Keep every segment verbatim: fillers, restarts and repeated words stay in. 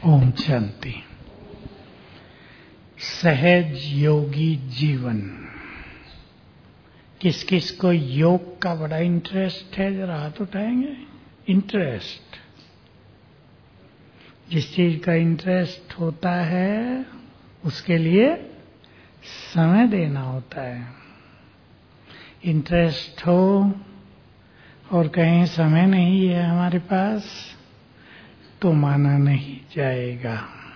ओम शांति। सहज योगी जीवन। किस किस को योग का बड़ा इंटरेस्ट है, जरा हाथ उठाएंगे। इंटरेस्ट, जिस चीज का इंटरेस्ट होता है उसके लिए समय देना होता है। इंटरेस्ट हो और कहीं समय नहीं है हमारे पास तो माना नहीं जाएगा।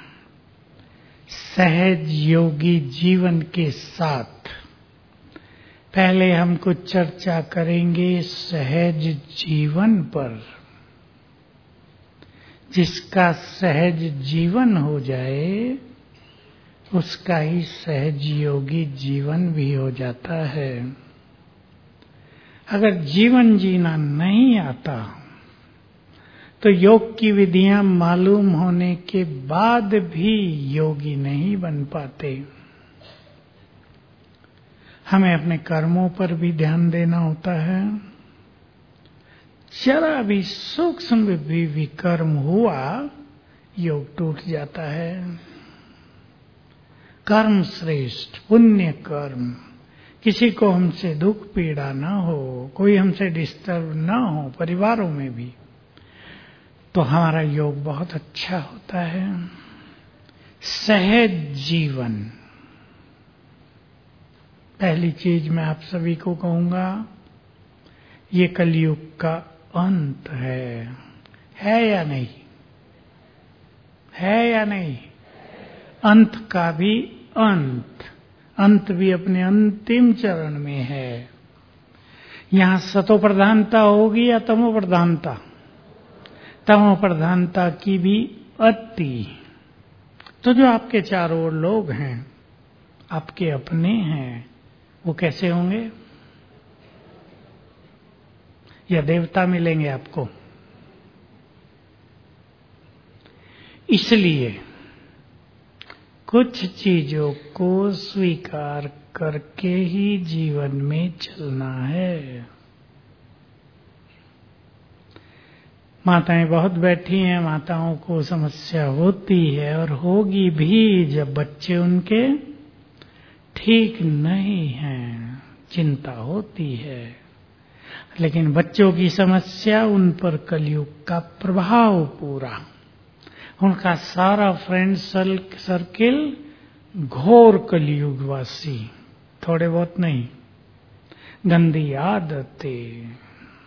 सहज योगी जीवन के साथ पहले हम कुछ चर्चा करेंगे सहज जीवन पर। जिसका सहज जीवन हो जाए उसका ही सहज योगी जीवन भी हो जाता है। अगर जीवन जीना नहीं आता तो योग की विधियां मालूम होने के बाद भी योगी नहीं बन पाते। हमें अपने कर्मों पर भी ध्यान देना होता है। जरा भी सूक्ष्म भी विकर्म हुआ योग टूट जाता है। कर्म श्रेष्ठ, पुण्य कर्म, किसी को हमसे दुख पीड़ा ना हो, कोई हमसे डिस्टर्ब ना हो, परिवारों में भी, तो हमारा योग बहुत अच्छा होता है। सहज जीवन, पहली चीज मैं आप सभी को कहूंगा, ये कलयुग का अंत है। है या नहीं? है या नहीं? अंत का भी अंत, अंत भी अपने अंतिम चरण में है। यहां सतो प्रधानता होगी या तमो प्रधानता? तमो प्रधानता की भी अति। तो जो आपके चारों ओर लोग हैं, आपके अपने हैं, वो कैसे होंगे? या देवता मिलेंगे आपको? इसलिए कुछ चीजों को स्वीकार करके ही जीवन में चलना है। माताएं बहुत बैठी हैं, माताओं को समस्या होती है और होगी भी जब बच्चे उनके ठीक नहीं हैं, चिंता होती है। लेकिन बच्चों की समस्या, उन पर कलयुग का प्रभाव पूरा, उनका सारा फ्रेंड सर्किल घोर कलयुगवासी, थोड़े बहुत नहीं, गंदी आदतें।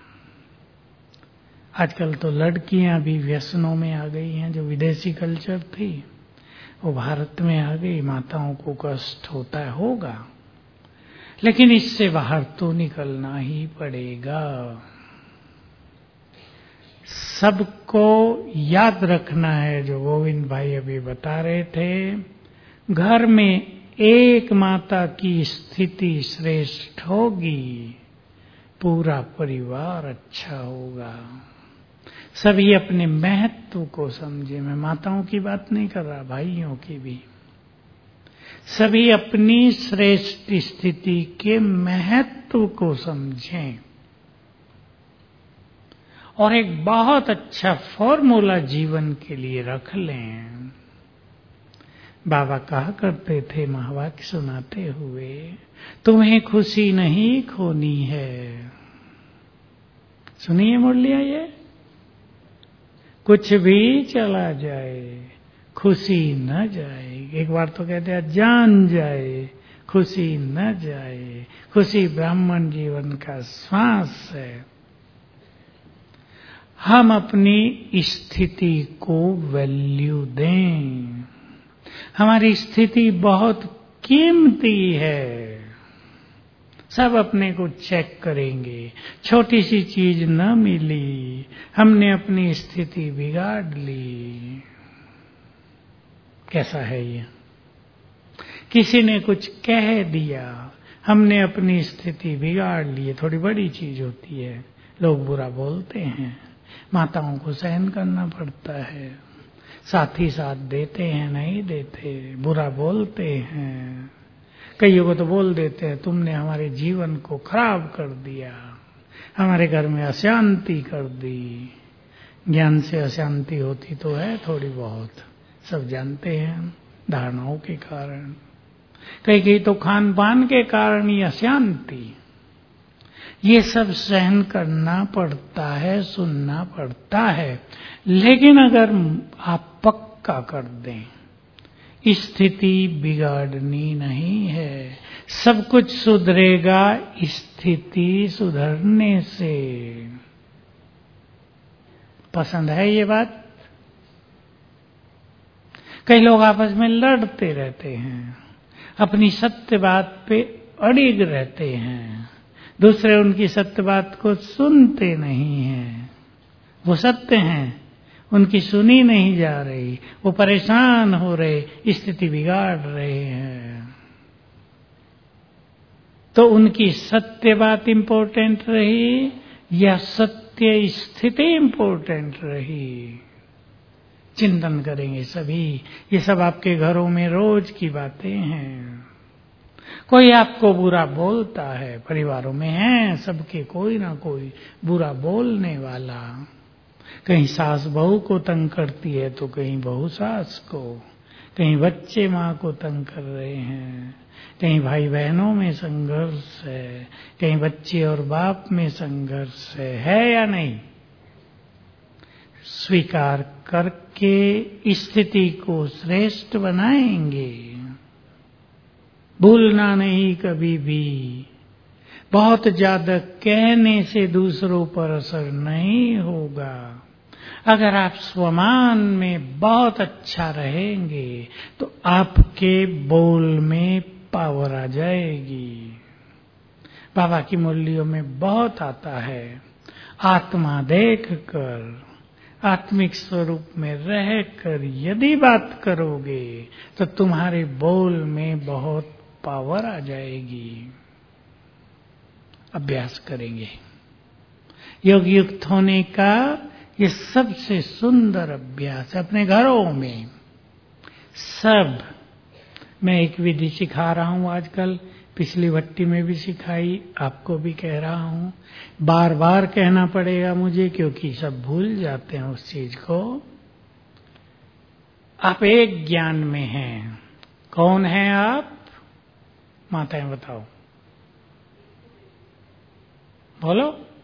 आजकल तो लड़कियां भी व्यसनों में आ गई हैं। जो विदेशी कल्चर थी वो भारत में आ गई। माताओं को कष्ट होता है, होगा, लेकिन इससे बाहर तो निकलना ही पड़ेगा। सबको याद रखना है जो गोविंद भाई अभी बता रहे थे। घर में एक माता की स्थिति श्रेष्ठ होगी, पूरा परिवार अच्छा होगा। सभी अपने महत्व को समझे। मैं माताओं की बात नहीं कर रहा, भाइयों की भी। सभी अपनी श्रेष्ठ स्थिति के महत्व को समझें और एक बहुत अच्छा फॉर्मूला जीवन के लिए रख लें। बाबा कहा करते थे महावाक्य सुनाते हुए, तुम्हें खुशी नहीं खोनी है। सुनिए मुरलिया, ये कुछ भी चला जाए खुशी न जाए। एक बार तो कहते हैं जान जाए खुशी न जाए। खुशी ब्राह्मण जीवन का श्वास है। हम अपनी स्थिति को वैल्यू दें। हमारी स्थिति बहुत कीमती है। सब अपने को चेक करेंगे। छोटी सी चीज न मिली, हमने अपनी स्थिति बिगाड़ ली। कैसा है ये? किसी ने कुछ कह दिया, हमने अपनी स्थिति बिगाड़ ली। थोड़ी बड़ी चीज होती है, लोग बुरा बोलते हैं, माताओं को सहन करना पड़ता है। साथी साथ देते हैं, नहीं देते, बुरा बोलते हैं। कईयों को तो बोल देते हैं तुमने हमारे जीवन को खराब कर दिया, हमारे घर में अशांति कर दी। ज्ञान से अशांति होती तो है थोड़ी बहुत, सब जानते हैं, धारणाओं के कारण, कहीं कहीं तो खान पान के कारण ही अशांति। ये सब सहन करना पड़ता है, सुनना पड़ता है। लेकिन अगर आप पक्का कर दें, स्थिति बिगाड़नी नहीं है, सब कुछ सुधरेगा स्थिति सुधरने से। पसंद है ये बात? कई लोग आपस में लड़ते रहते हैं, अपनी सत्य बात पे अड़िग रहते हैं, दूसरे उनकी सत्य बात को सुनते नहीं हैं। वो सत्य हैं, उनकी सुनी नहीं जा रही, वो परेशान हो रहे, स्थिति बिगाड़ रहे हैं। तो उनकी सत्य बात इंपॉर्टेंट रही या सत्य स्थिति इंपॉर्टेंट रही? चिंतन करेंगे सभी। ये सब आपके घरों में रोज की बातें हैं। कोई आपको बुरा बोलता है, परिवारों में है सबके कोई ना कोई बुरा बोलने वाला। कहीं सास बहू को तंग करती है तो कहीं बहू सास को, कहीं बच्चे माँ को तंग कर रहे हैं, कहीं भाई बहनों में संघर्ष है, कहीं बच्चे और बाप में संघर्ष है, है या नहीं? स्वीकार करके स्थिति को श्रेष्ठ बनाएंगे। भूलना नहीं कभी भी, बहुत ज्यादा कहने से दूसरों पर असर नहीं होगा। अगर आप स्वमान में बहुत अच्छा रहेंगे तो आपके बोल में पावर आ जाएगी। बाबा की मुरलियों में बहुत आता है, आत्मा देख कर, आत्मिक स्वरूप में रहकर यदि बात करोगे तो तुम्हारे बोल में बहुत पावर आ जाएगी। अभ्यास करेंगे। योग युक्त होने का ये सबसे सुंदर अभ्यास है। अपने घरों में सब, मैं एक विधि सिखा रहा हूं आजकल, पिछली भट्टी में भी सिखाई, आपको भी कह रहा हूं। बार बार कहना पड़ेगा मुझे क्योंकि सब भूल जाते हैं उस चीज को। आप एक ज्ञान में हैं। कौन हैं आप? माताएं बताओ, बोलो।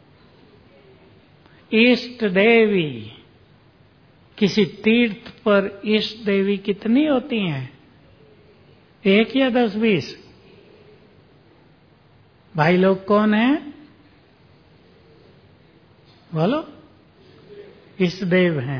इष्ट देवी। किसी तीर्थ पर इष्ट देवी कितनी होती हैं? एक या दस बीस? भाई लोग कौन हैं? बोलो। इष्ट देव हैं।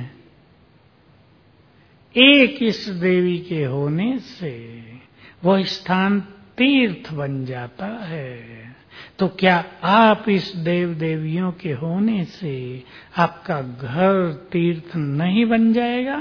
एक इष्ट देवी के होने से वह स्थान तीर्थ बन जाता है। तो क्या आप इस देव देवियों के होने से आपका घर तीर्थ नहीं बन जाएगा?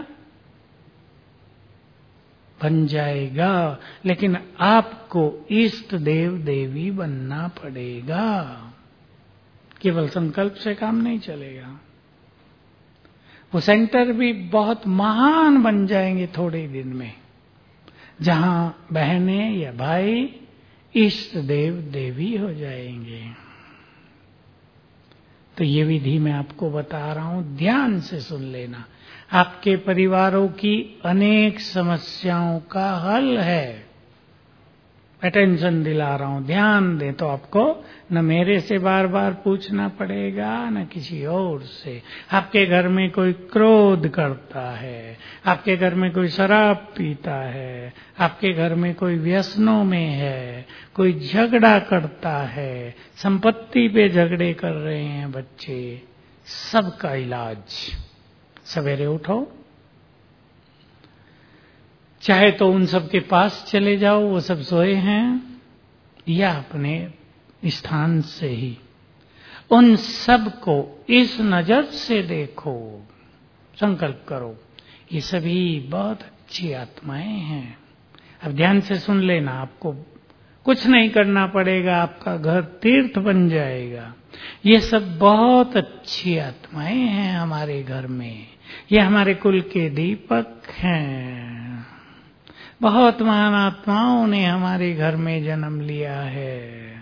बन जाएगा, लेकिन आपको इष्ट देव देवी बनना पड़ेगा। केवल संकल्प से काम नहीं चलेगा। वो सेंटर भी बहुत महान बन जाएंगे थोड़े दिन में, जहां बहनें या भाई इष्ट देव देवी हो जाएंगे। तो ये विधि मैं आपको बता रहा हूं, ध्यान से सुन लेना। आपके परिवारों की अनेक समस्याओं का हल है। अटेंशन दिला रहा हूं, ध्यान दें तो आपको न मेरे से बार बार पूछना पड़ेगा न किसी और से। आपके घर में कोई क्रोध करता है, आपके घर में कोई शराब पीता है, आपके घर में कोई व्यसनों में है, कोई झगड़ा करता है, संपत्ति पे झगड़े कर रहे हैं बच्चे, सबका इलाज। सवेरे उठो, चाहे तो उन सब के पास चले जाओ, वो सब सोए हैं, या अपने स्थान से ही उन सब को इस नजर से देखो, संकल्प करो, ये सभी बहुत अच्छी आत्माएं हैं। अब ध्यान से सुन लेना, आपको कुछ नहीं करना पड़ेगा, आपका घर तीर्थ बन जाएगा। ये सब बहुत अच्छी आत्माएं हैं हमारे घर में, ये हमारे कुल के दीपक हैं। बहुत महान आत्माओं ने हमारे घर में जन्म लिया है।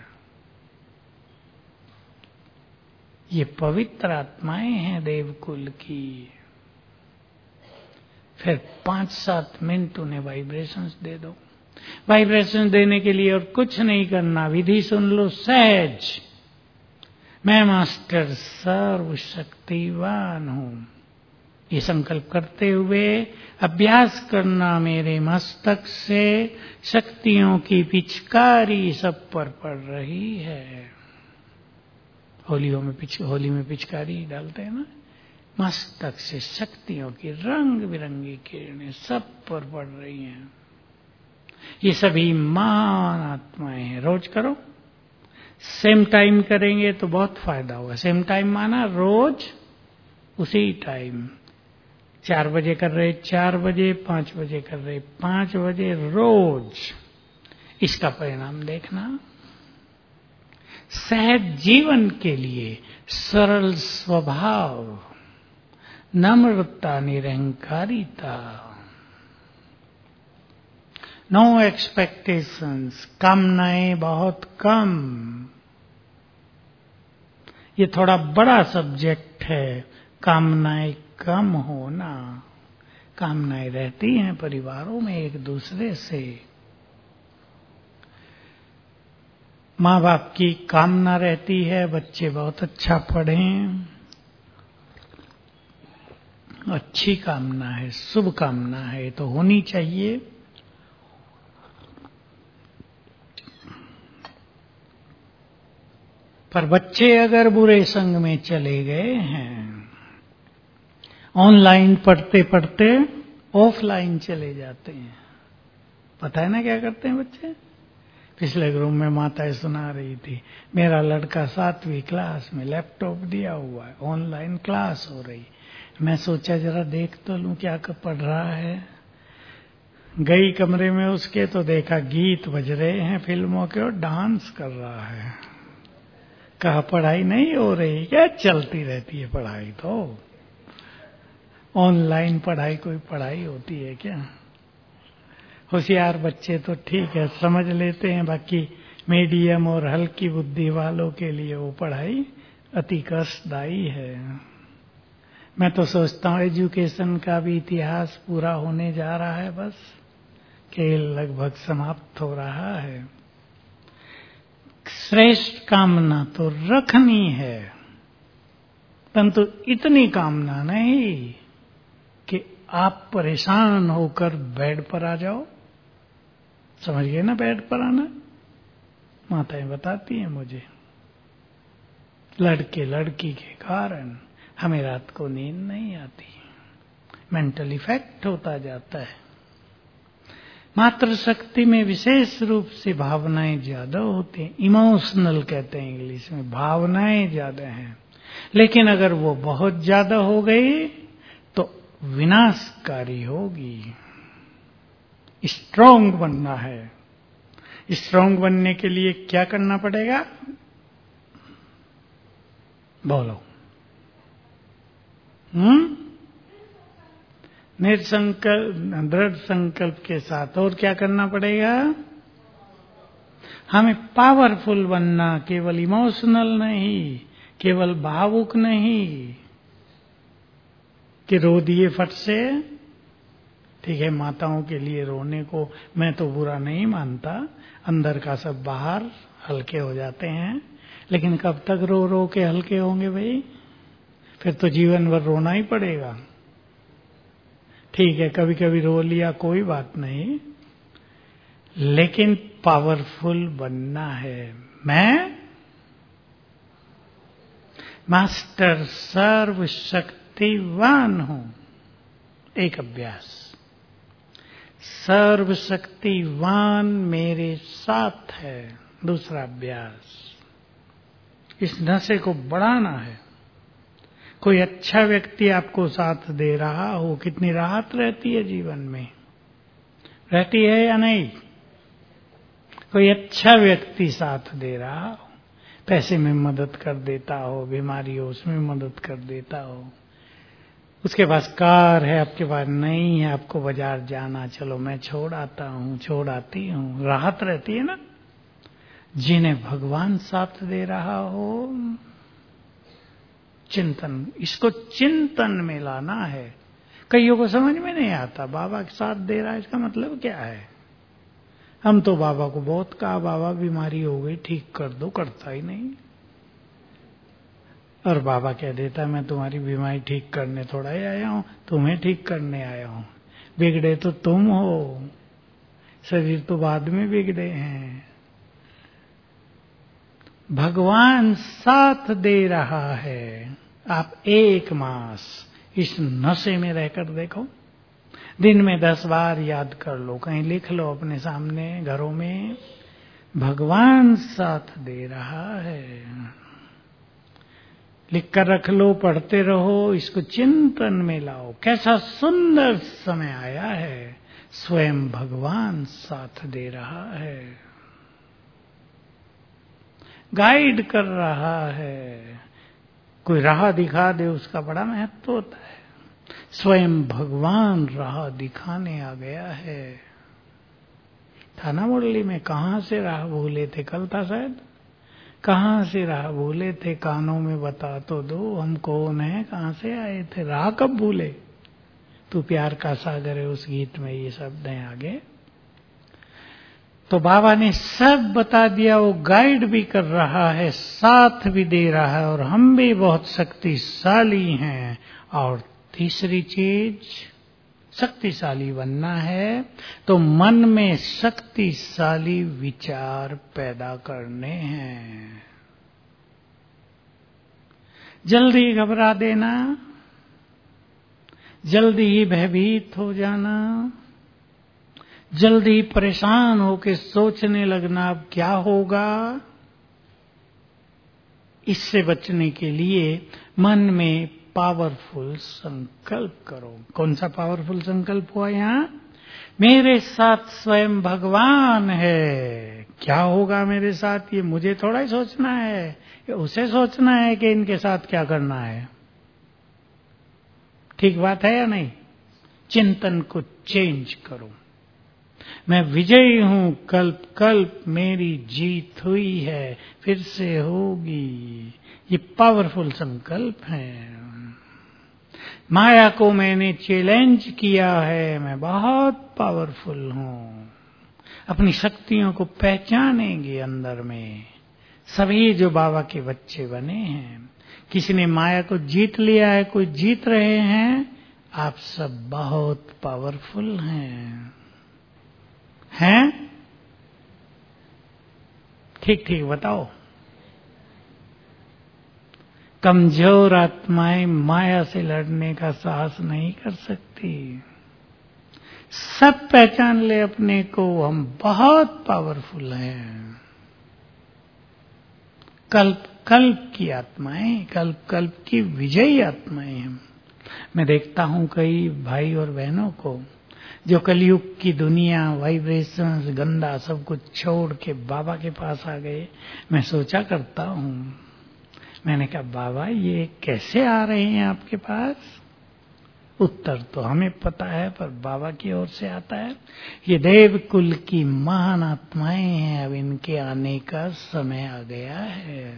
ये पवित्र आत्माएं हैं देवकुल की। फिर पांच सात मिनट उन्हें वाइब्रेशंस दे दो। वाइब्रेशन देने के लिए और कुछ नहीं करना, विधि सुन लो सहज। मैं मास्टर सर्वशक्तिवान हूं, ये संकल्प करते हुए अभ्यास करना। मेरे मस्तक से शक्तियों की पिचकारी सब पर पड़ रही है। होलियों में पिच होली में पिचकारी डालते हैं ना, मस्तक से शक्तियों की रंग बिरंगी किरणें सब पर पड़ रही हैं। ये सभी महान आत्माएं हैं। रोज करो, सेम टाइम करेंगे तो बहुत फायदा होगा। सेम टाइम माना रोज उसी टाइम, चार बजे कर रहे चार बजे, पांच बजे कर रहे पांच बजे, रोज इसका परिणाम देखना। सहज जीवन के लिए सरल स्वभाव, नम्रता, निरहंकारिता, नो एक्सपेक्टेशंस, कामनाएं बहुत कम। ये थोड़ा बड़ा सब्जेक्ट है, कामनाएं कम होना। कामनाएं रहती हैं परिवारों में एक दूसरे से। माँ बाप की कामना रहती है बच्चे बहुत अच्छा पढ़ें, अच्छी कामना है, शुभ कामना है, तो होनी चाहिए। पर बच्चे अगर बुरे संग में चले गए हैं, ऑनलाइन पढ़ते पढ़ते ऑफलाइन चले जाते हैं। पता है ना क्या करते हैं बच्चे? पिछले ग्रुप में माताएं सुना रही थी, मेरा लड़का सातवीं क्लास में लैपटॉप दिया हुआ है, ऑनलाइन क्लास हो रही। मैं सोचा जरा देख तो लूं क्या पढ़ रहा है। गई कमरे में उसके तो देखा गीत बज रहे हैं फिल्मों के और डांस कर रहा है। कहा पढ़ाई नहीं हो रही क्या? चलती रहती है पढ़ाई, तो ऑनलाइन पढ़ाई कोई पढ़ाई होती है क्या? होशियार बच्चे तो ठीक है समझ लेते हैं, बाकी मीडियम और हल्की बुद्धि वालों के लिए वो पढ़ाई अति कष्टदायी है। मैं तो सोचता हूँ एजुकेशन का भी इतिहास पूरा होने जा रहा है, बस खेल लगभग समाप्त हो रहा है। श्रेष्ठ कामना तो रखनी है, परंतु इतनी कामना नहीं कि आप परेशान होकर बेड पर आ जाओ। समझ गए ना बेड पर आना? माताएं बताती हैं मुझे, लड़के लड़की के कारण हमें रात को नींद नहीं आती, मेंटल इफेक्ट होता जाता है। मातृशक्ति में विशेष रूप से भावनाएं ज्यादा होती हैं, इमोशनल कहते हैं इंग्लिश में, भावनाएं ज्यादा हैं। लेकिन अगर वो बहुत ज्यादा हो गई तो विनाशकारी होगी। स्ट्रांग बनना है। स्ट्रांग बनने के लिए क्या करना पड़ेगा? बोलो। हम्म निर्संकल्प, दृढ़ संकल्प के साथ। और क्या करना पड़ेगा? हमें पावरफुल बनना, केवल इमोशनल नहीं, केवल भावुक नहीं कि रो दिए फट से। ठीक है, माताओं के लिए रोने को मैं तो बुरा नहीं मानता, अंदर का सब बाहर हल्के हो जाते हैं। लेकिन कब तक रो रो के हल्के होंगे भाई? फिर तो जीवन भर रोना ही पड़ेगा। ठीक है, कभी कभी रो लिया कोई बात नहीं, लेकिन पावरफुल बनना है। मैं मास्टर सर्वशक्तिवान हूं, एक अभ्यास। सर्वशक्तिवान मेरे साथ है, दूसरा अभ्यास। इस नशे को बढ़ाना है। कोई अच्छा व्यक्ति आपको साथ दे रहा हो, कितनी राहत रहती है जीवन में, रहती है या नहीं? कोई अच्छा व्यक्ति साथ दे रहा हो, पैसे में मदद कर देता हो, बीमारी हो उसमें मदद कर देता हो, उसके पास कार है आपके पास नहीं है, आपको बाजार जाना, चलो मैं छोड़ आता हूँ, छोड़ आती हूँ, राहत रहती है ना। जिन्हें भगवान साथ दे रहा हो, चिंतन, इसको चिंतन में लाना है। कईयों को समझ में नहीं आता बाबा के साथ दे रहा है इसका मतलब क्या है। हम तो बाबा को बहुत कहा बाबा बीमारी हो गई ठीक कर दो, करता ही नहीं। और बाबा कह देता मैं तुम्हारी बीमारी ठीक करने थोड़ा ही आया हूं, तुम्हें ठीक करने आया हूं। बिगड़े तो तुम हो, शरीर तो बाद में बिगड़े हैं। भगवान साथ दे रहा है। आप एक मास इस नशे में रहकर देखो, दिन में दस बार याद कर लो, कहीं लिख लो अपने सामने घरों में, भगवान साथ दे रहा है। लिख कर रख लो, पढ़ते रहो, इसको चिंतन में लाओ। कैसा सुंदर समय आया है, स्वयं भगवान साथ दे रहा है, गाइड कर रहा है। कोई राह दिखा दे उसका बड़ा महत्व होता है। स्वयं भगवान राह दिखाने आ गया है। थाना मुरली में कहां से राह भूले थे, कल था शायद, कहां से राह भूले थे, कानों में बता तो दो हम कौन है, कहां से आए थे, राह कब भूले, तू प्यार का सागर है, उस गीत में ये शब्द हैं आगे। तो बाबा ने सब बता दिया, वो गाइड भी कर रहा है, साथ भी दे रहा है, और हम भी बहुत शक्तिशाली हैं। और तीसरी चीज, शक्तिशाली बनना है तो मन में शक्तिशाली विचार पैदा करने हैं। जल्दी घबरा देना, जल्दी ही भयभीत हो जाना, जल्दी परेशान होकर सोचने लगना अब क्या होगा, इससे बचने के लिए मन में पावरफुल संकल्प करो। कौन सा पावरफुल संकल्प हुआ यहां? मेरे साथ स्वयं भगवान है। क्या होगा मेरे साथ, ये मुझे थोड़ा ही सोचना है, ये उसे सोचना है कि इनके साथ क्या करना है। ठीक बात है या नहीं? चिंतन को चेंज करो। मैं विजयी हूं, कल्प कल्प मेरी जीत हुई है, फिर से होगी। ये पावरफुल संकल्प है। माया को मैंने चैलेंज किया है, मैं बहुत पावरफुल हूं। अपनी शक्तियों को पहचानेंगे अंदर में सभी जो बाबा के बच्चे बने हैं। किसी ने माया को जीत लिया है, कोई जीत रहे हैं, आप सब बहुत पावरफुल हैं। हैं? ठीक ठीक बताओ। कमजोर आत्माएं माया से लड़ने का साहस नहीं कर सकती। सब पहचान ले अपने को, हम बहुत पावरफुल हैं। कल्प कल्प की आत्माएं, कल्प कल्प की विजयी आत्माएं हम। मैं देखता हूं कई भाई और बहनों को जो कलयुग की दुनिया, वाइब्रेशंस, गंदा सब कुछ छोड़ के बाबा के पास आ गए। मैं सोचा करता हूं, मैंने कहा बाबा ये कैसे आ रहे हैं आपके पास? उत्तर तो हमें पता है, पर बाबा की ओर से आता है। ये देव कुल की महान आत्माएं हैं, अब इनके आने का समय आ गया है।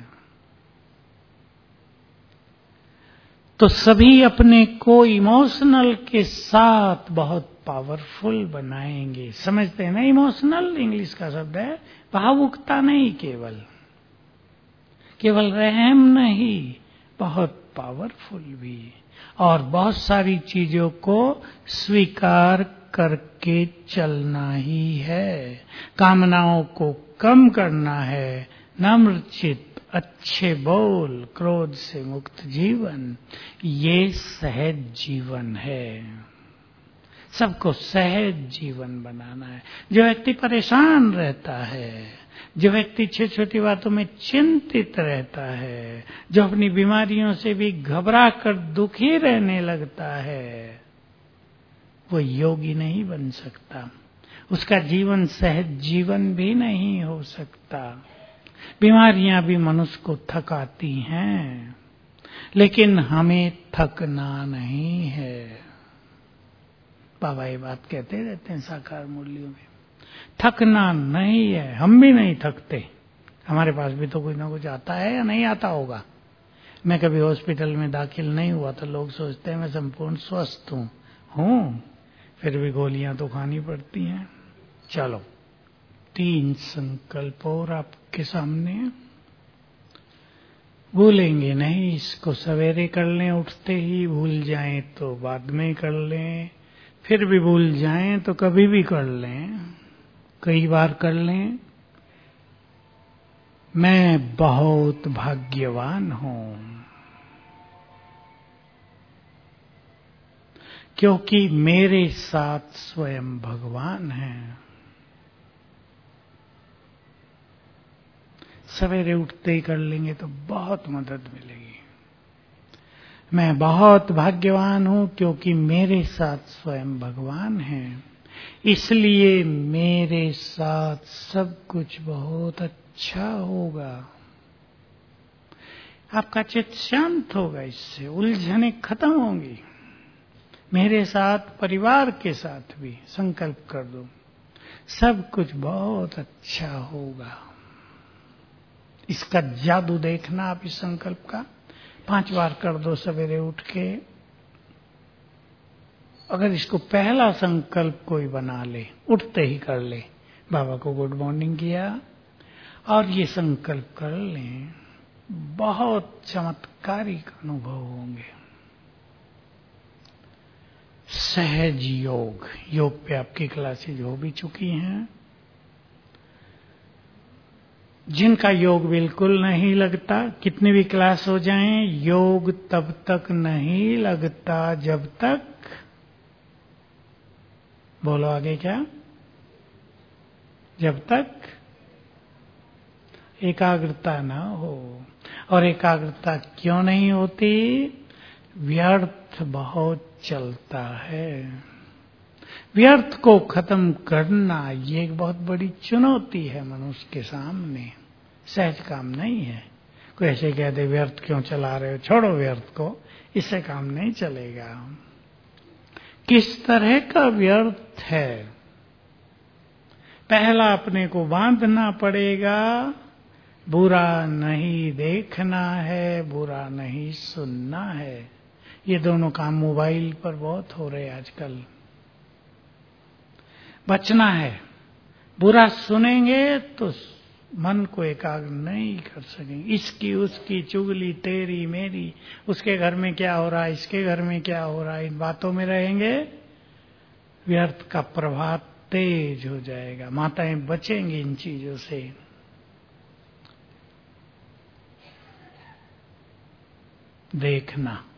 तो सभी अपने को इमोशनल के साथ बहुत पावरफुल बनाएंगे। समझते हैं ना? इमोशनल इंग्लिश का शब्द है, भावुकता नहीं, केवल केवल रहम नहीं, बहुत पावरफुल भी। और बहुत सारी चीजों को स्वीकार करके चलना ही है। कामनाओं को कम करना है, नम्रचित, अच्छे बोल, क्रोध से मुक्त जीवन, ये सहज जीवन है। सबको सहज जीवन बनाना है। जो व्यक्ति परेशान रहता है, जो व्यक्ति छोटी छोटी बातों में चिंतित रहता है, जो अपनी बीमारियों से भी घबरा कर दुखी रहने लगता है, वो योगी नहीं बन सकता। उसका जीवन सहज जीवन भी नहीं हो सकता। बीमारियां भी मनुष्य को थकाती हैं, लेकिन हमें थकना नहीं है। बाबा ये बात कहते रहते हैं साकार मूल्यों में, थकना नहीं है। हम भी नहीं थकते, हमारे पास भी तो कुछ ना कुछ आता है या नहीं आता होगा। मैं कभी हॉस्पिटल में दाखिल नहीं हुआ तो लोग सोचते हैं मैं संपूर्ण स्वस्थ हूं, हूं, फिर भी गोलियां तो खानी पड़ती हैं। चलो, तीन संकल्प और आपके सामने। भूलेंगे नहीं, इसको सवेरे कर लें उठते ही, भूल जाएं तो बाद में कर लें, फिर भी भूल जाएं तो कभी भी कर लें, कई बार कर लें। मैं बहुत भाग्यवान हूं क्योंकि मेरे साथ स्वयं भगवान हैं। सवेरे उठते ही कर लेंगे तो बहुत मदद मिलेगी। मैं बहुत भाग्यवान हूं क्योंकि मेरे साथ स्वयं भगवान हैं, इसलिए मेरे साथ सब कुछ बहुत अच्छा होगा। आपका चित्त शांत होगा, इससे उलझने खत्म होंगी। मेरे साथ, परिवार के साथ भी संकल्प कर दो, सब कुछ बहुत अच्छा होगा। इसका जादू देखना आप इस संकल्प का। पांच बार कर दो सवेरे उठ के। अगर इसको पहला संकल्प कोई बना ले, उठते ही कर ले, बाबा को गुड मॉर्निंग किया और ये संकल्प कर लें, बहुत चमत्कारिक अनुभव होंगे। सहज योग, योग पे आपकी क्लासेज हो भी चुकी हैं। जिनका योग बिल्कुल नहीं लगता, कितनी भी क्लास हो जाएं, योग तब तक नहीं लगता जब तक, बोलो आगे क्या, जब तक एकाग्रता ना हो। और एकाग्रता क्यों नहीं होती? व्यर्थ बहुत चलता है। व्यर्थ को खत्म करना ये एक बहुत बड़ी चुनौती है मनुष्य के सामने, सहज काम नहीं है। कोई ऐसे कह दे व्यर्थ क्यों चला रहे हो, छोड़ो व्यर्थ को, इससे काम नहीं चलेगा। किस तरह का व्यर्थ है? पहला अपने को बांधना पड़ेगा, बुरा नहीं देखना है, बुरा नहीं सुनना है। ये दोनों काम मोबाइल पर बहुत हो रहे आजकल। बचना है, बुरा सुनेंगे तो मन को एकाग्र नहीं कर सकेंगे। इसकी उसकी चुगली, तेरी मेरी, उसके घर में क्या हो रहा है, इसके घर में क्या हो रहा है, इन बातों में रहेंगे, व्यर्थ का प्रभाव तेज हो जाएगा। माताएं बचेंगी इन चीजों से। देखना,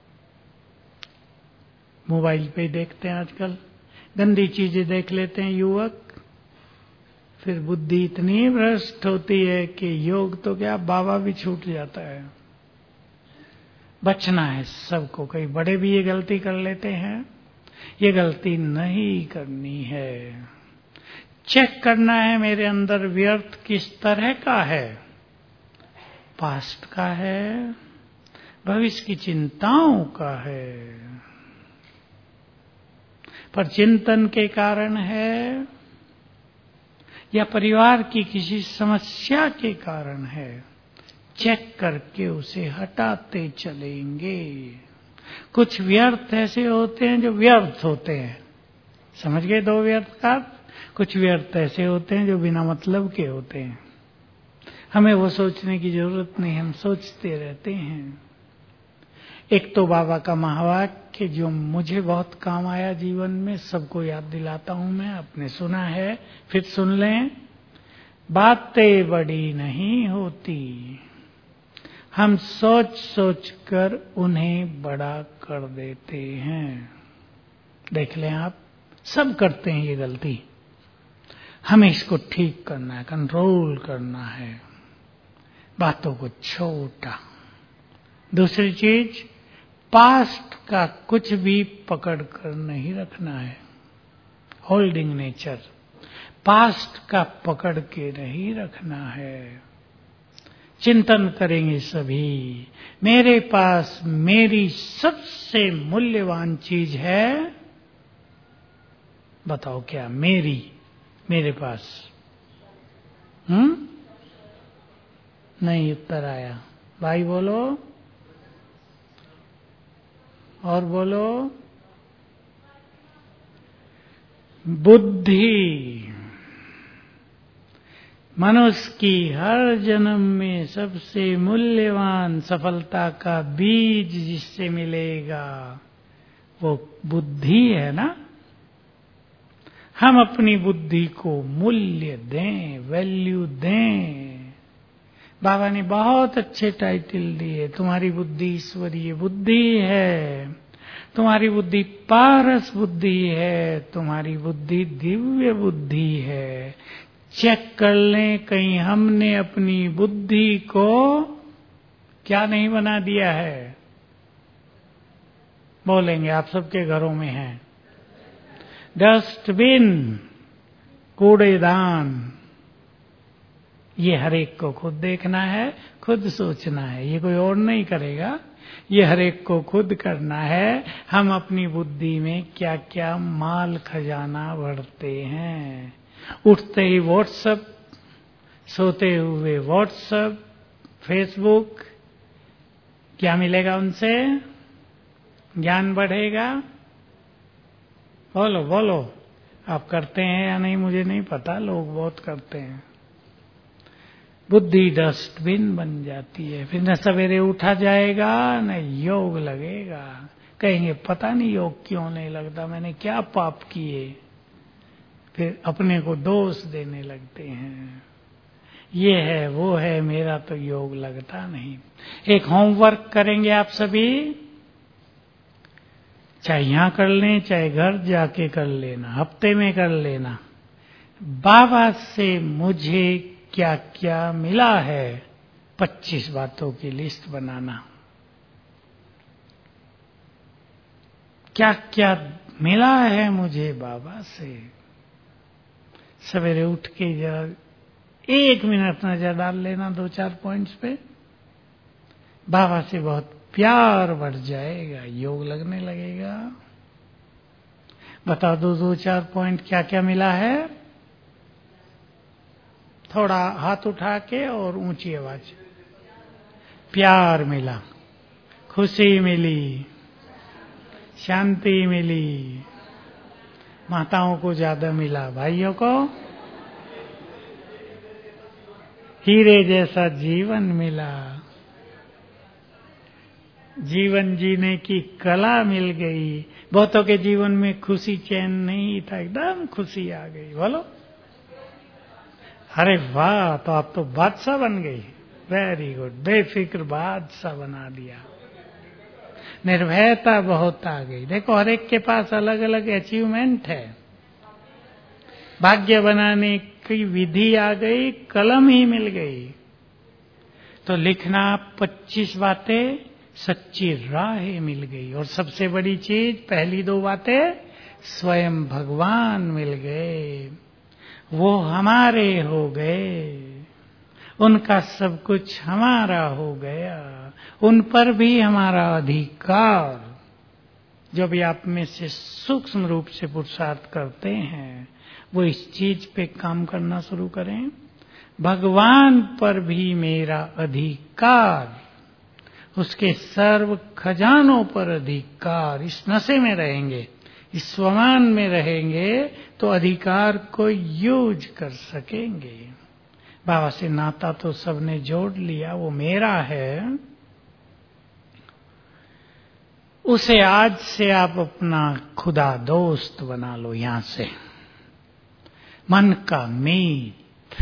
मोबाइल पे देखते हैं आजकल, गंदी चीजें देख लेते हैं युवक, फिर बुद्धि इतनी भ्रष्ट होती है कि योग तो क्या, बाबा भी छूट जाता है। बचना है सबको। कई बड़े भी ये गलती कर लेते हैं, ये गलती नहीं करनी है। चेक करना है मेरे अंदर व्यर्थ किस तरह का है, पास्ट का है, भविष्य की चिंताओं का है, पर चिंतन के कारण है या परिवार की किसी समस्या के कारण है। चेक करके उसे हटाते चलेंगे। कुछ व्यर्थ ऐसे होते हैं जो व्यर्थ होते हैं, समझ गए दो व्यर्थ का। कुछ व्यर्थ ऐसे होते हैं जो बिना मतलब के होते हैं, हमें वो सोचने की जरूरत नहीं, हम सोचते रहते हैं। एक तो बाबा का महावाक्य जो मुझे बहुत काम आया जीवन में, सबको याद दिलाता हूं मैं, आपने सुना है फिर सुन लें। बातें बड़ी नहीं होती, हम सोच सोच कर उन्हें बड़ा कर देते हैं। देख लें आप, सब करते हैं ये गलती। हमें इसको ठीक करना है, कंट्रोल करना है, बातों को छोटा। दूसरी चीज, पास्ट का कुछ भी पकड़ कर नहीं रखना है, होल्डिंग नेचर, पास्ट का पकड़ के नहीं रखना है। चिंतन करेंगे सभी, मेरे पास मेरी सबसे मूल्यवान चीज है, बताओ क्या, मेरी, मेरे पास, हम्म नहीं उत्तर आया, भाई बोलो और बोलो, बुद्धि मनुष्य की हर जन्म में सबसे मूल्यवान सफलता का बीज जिससे मिलेगा वो बुद्धि है ना। हम अपनी बुद्धि को मूल्य दें, वैल्यू दें। बाबा ने बहुत अच्छे टाइटल दिए। तुम्हारी बुद्धि ईश्वरीय बुद्धि है, तुम्हारी बुद्धि पारस बुद्धि है, तुम्हारी बुद्धि दिव्य बुद्धि है। चेक कर लें कहीं हमने अपनी बुद्धि को क्या नहीं बना दिया है। बोलेंगे, आप सबके घरों में है डस्टबिन, कूड़ेदान। ये हर एक को खुद देखना है, खुद सोचना है। ये कोई और नहीं करेगा, ये हर एक को खुद करना है। हम अपनी बुद्धि में क्या क्या माल खजाना भरते हैं। उठते ही व्हाट्सएप, सोते हुए व्हाट्सएप, फेसबुक, क्या मिलेगा उनसे? ज्ञान बढ़ेगा। बोलो बोलो, आप करते हैं या नहीं मुझे नहीं पता, लोग बहुत करते हैं। बुद्धि डस्टबिन बन जाती है। फिर न सवेरे उठा जाएगा न योग लगेगा। कहेंगे पता नहीं योग क्यों नहीं लगता, मैंने क्या पाप किए। फिर अपने को दोष देने लगते हैं, ये है वो है, मेरा तो योग लगता नहीं। एक होमवर्क करेंगे आप सभी, चाहे यहां कर लें चाहे घर जाके कर लेना, हफ्ते में कर लेना। बाबा से मुझे क्या क्या मिला है, पच्चीस बातों की लिस्ट बनाना। क्या क्या मिला है मुझे बाबा से। सवेरे उठ के जरा एक मिनट नजर डाल लेना दो चार पॉइंट्स पे। बाबा से बहुत प्यार बढ़ जाएगा, योग लगने लगेगा। बता दो दो चार पॉइंट क्या क्या मिला है। थोड़ा हाथ उठा के और ऊंची आवाज। प्यार मिला, खुशी मिली, शांति मिली, माताओं को ज्यादा मिला, भाइयों को हीरे जैसा जीवन मिला, जीवन जीने की कला मिल गई। बहुतों के जीवन में खुशी चैन नहीं था, एकदम खुशी आ गई। बोलो अरे वाह, तो आप तो बादशाह बन गई। वेरी गुड, बेफिक्र बादशाह बना दिया। निर्भयता बहुत आ गई। देखो हर एक के पास अलग अलग अचीवमेंट है। भाग्य बनाने की विधि आ गई, कलम ही मिल गई। तो लिखना पच्चीस बातें, सच्ची राहें मिल गई। और सबसे बड़ी चीज, पहली दो बातें, स्वयं भगवान मिल गए। वो हमारे हो गए, उनका सब कुछ हमारा हो गया, उन पर भी हमारा अधिकार। जो भी आप में से सूक्ष्म रूप से पुरुषार्थ करते हैं वो इस चीज पे काम करना शुरू करें। भगवान पर भी मेरा अधिकार, उसके सर्व खजानों पर अधिकार। इस नशे में रहेंगे, इस स्वमान में रहेंगे तो अधिकार को यूज कर सकेंगे। बाबा से नाता तो सबने जोड़ लिया, वो मेरा है। उसे आज से आप अपना खुदा दोस्त बना लो। यहां से मन का मीत।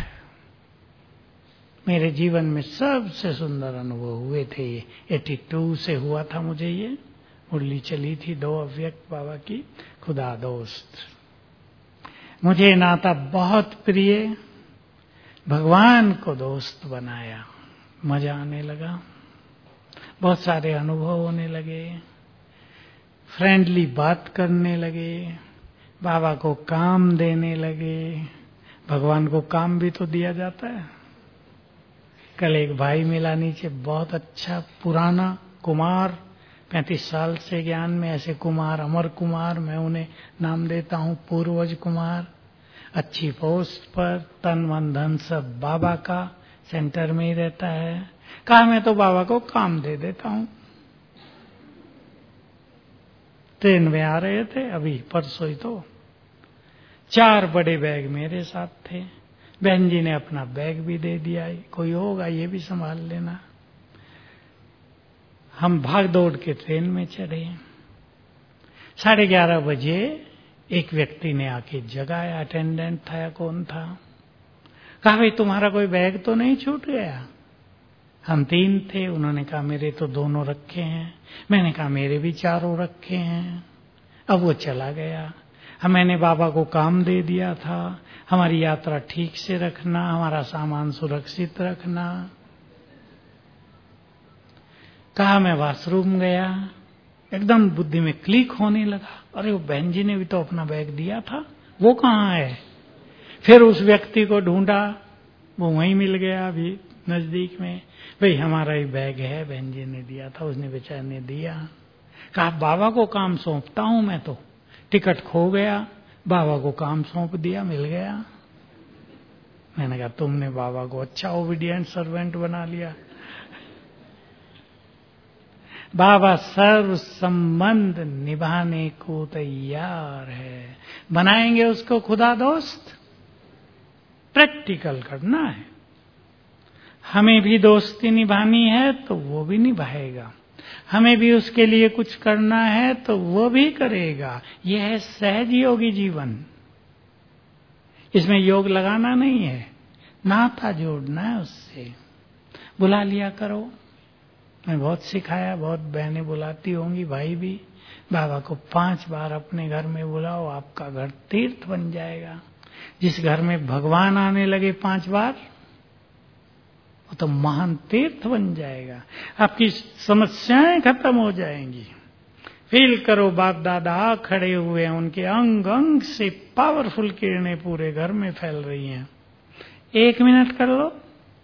मेरे जीवन में सबसे सुंदर अनुभव हुए थे, बयासी से हुआ था मुझे। ये मुरली चली थी दो अव्यक्त बाबा की, खुदा दोस्त। मुझे नाता बहुत प्रिय, भगवान को दोस्त बनाया। मजा आने लगा, बहुत सारे अनुभव होने लगे, फ्रेंडली बात करने लगे, बाबा को काम देने लगे। भगवान को काम भी तो दिया जाता है। कल एक भाई मिला नीचे, बहुत अच्छा पुराना कुमार, पैंतीस साल से ज्ञान में, ऐसे कुमार, अमर कुमार मैं उन्हें नाम देता हूँ, पूर्वज कुमार, अच्छी पोस्ट पर, तन मन धन सब बाबा का, सेंटर में ही रहता है। कहा मैं तो बाबा को काम दे देता हूँ। ट्रेन में आ रहे थे अभी परसों ही, तो चार बड़े बैग मेरे साथ थे। बहन जी ने अपना बैग भी दे दिया, कोई होगा ये भी संभाल लेना। हम भाग दौड़ के ट्रेन में चढ़े। साढ़े ग्यारह बजे एक व्यक्ति ने आके जगाया, अटेंडेंट था या कौन था, कहा भाई तुम्हारा कोई बैग तो नहीं छूट गया? हम तीन थे, उन्होंने कहा मेरे तो दोनों रखे हैं। मैंने कहा मेरे भी चारों रखे हैं। अब वो चला गया। हम मैंने बाबा को काम दे दिया था, हमारी यात्रा ठीक से रखना, हमारा सामान सुरक्षित रखना। कहा मैं वॉशरूम गया, एकदम बुद्धि में क्लिक होने लगा, अरे वो बहन जी ने भी तो अपना बैग दिया था, वो कहाँ है? फिर उस व्यक्ति को ढूंढा, वो वहीं मिल गया अभी नजदीक में। भाई हमारा ही बैग है, बहन जी ने दिया था, उसने बेचारे ने दिया। कहा बाबा को काम सौंपता हूं मैं तो। टिकट खो गया, बाबा को काम सौंप दिया, मिल गया। मैंने कहा तुमने बाबा को अच्छा ओबीडिएंट सर्वेंट बना लिया। बाबा सर्व संबंध निभाने को तैयार है। बनाएंगे उसको खुदा दोस्त, प्रैक्टिकल करना है। हमें भी दोस्ती निभानी है तो वो भी निभाएगा, हमें भी उसके लिए कुछ करना है तो वो भी करेगा। यह है सहज योगी जीवन। इसमें योग लगाना नहीं है, नाता जोड़ना है उससे। बुला लिया करो। मैं बहुत सिखाया, बहुत बहनें बुलाती होंगी, भाई भी। बाबा को पांच बार अपने घर में बुलाओ, आपका घर तीर्थ बन जाएगा। जिस घर में भगवान आने लगे पांच बार, वो तो महान तीर्थ बन जाएगा। आपकी समस्याएं खत्म हो जाएंगी। फील करो बाप दादा खड़े हुए हैं, उनके अंग अंग से पावरफुल किरणें पूरे घर में फैल रही हैं। एक मिनट कर लो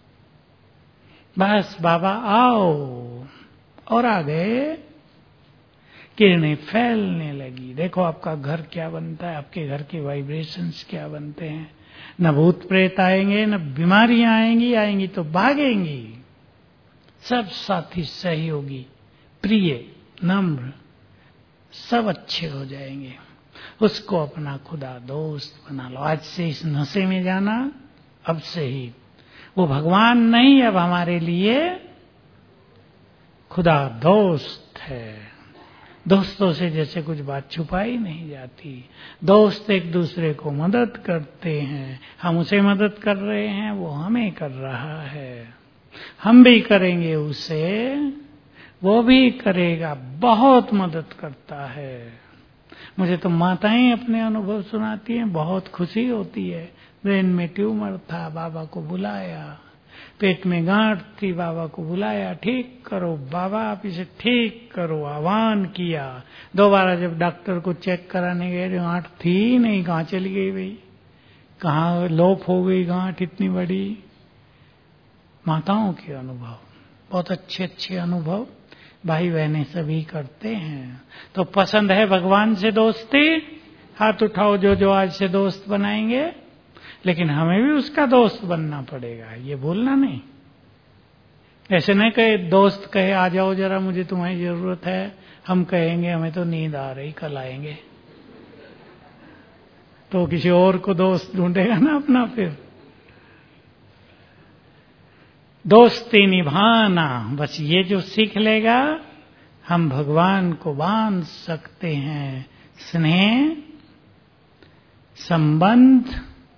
बस, बाबा आओ, और आ गए। किरणें फैलने लगी। देखो आपका घर क्या बनता है, आपके घर के वाइब्रेशंस क्या बनते हैं। न भूत प्रेत आएंगे, न बीमारियां आएंगी, आएंगी तो भागेंगी। सब साथी सहयोगी, प्रिय, नम्र, सब अच्छे हो जाएंगे। उसको अपना खुदा दोस्त बना लो। आज से इस नशे में जाना, अब से ही। वो भगवान नहीं, अब हमारे लिए खुदा दोस्त है। दोस्तों से जैसे कुछ बात छुपाई नहीं जाती। दोस्त एक दूसरे को मदद करते हैं, हम उसे मदद कर रहे हैं, वो हमें कर रहा है। हम भी करेंगे उसे, वो भी करेगा। बहुत मदद करता है। मुझे तो माताएं अपने अनुभव सुनाती हैं, बहुत खुशी होती है। ब्रेन में ट्यूमर था, बाबा को बुलाया। पेट में गांठ थी, बाबा को बुलाया, ठीक करो बाबा, आप इसे ठीक करो, आह्वान किया। दोबारा जब डॉक्टर को चेक कराने गए, गांठ थी नहीं, कहाँ चली गई भाई, कहाँ लोप हो गई गांठ इतनी बड़ी। माताओं के अनुभव, बहुत अच्छे अच्छे अनुभव भाई बहनें सभी करते हैं। तो पसंद है भगवान से दोस्ती, हाथ उठाओ जो जो आज से दोस्त बनाएंगे। लेकिन हमें भी उसका दोस्त बनना पड़ेगा, ये भूलना नहीं। ऐसे नहीं कहे दोस्त कहे आ जाओ जरा, मुझे तुम्हारी जरूरत है, हम कहेंगे हमें तो नींद आ रही, कल आएंगे, तो किसी और को दोस्त ढूंढेगा ना अपना। फिर दोस्ती निभाना, बस ये जो सीख लेगा, हम भगवान को बांध सकते हैं। स्नेह, संबंध,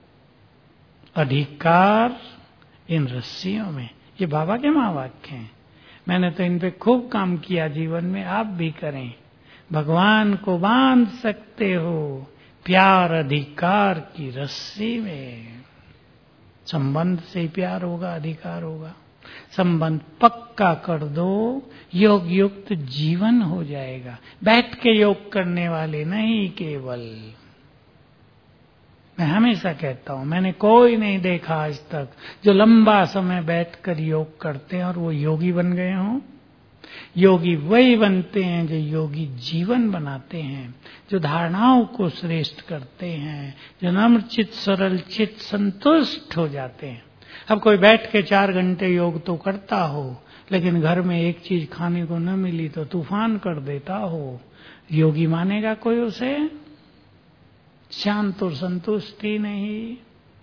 अधिकार, इन रस्सियों में। ये बाबा के महावाक्य हैं। मैंने तो इन पे खूब काम किया जीवन में, आप भी करें। भगवान को बांध सकते हो प्यार अधिकार की रस्सी में। संबंध से प्यार होगा, अधिकार होगा। संबंध पक्का कर दो, योग युक्त जीवन हो जाएगा। बैठ के योग करने वाले नहीं केवल। मैं हमेशा कहता हूं, मैंने कोई नहीं देखा आज तक जो लंबा समय बैठकर योग करते हैं और वो योगी बन गए हों। योगी वही बनते हैं जो योगी जीवन बनाते हैं, जो धारणाओं को श्रेष्ठ करते हैं, जो नम्र चित्त, सरल चित्त, संतुष्ट हो जाते हैं। अब कोई बैठ के चार घंटे योग तो करता हो, लेकिन घर में एक चीज खाने को न मिली तो तूफान कर देता हो, योगी मानेगा कोई उसे? शांत और संतुष्टि नहीं।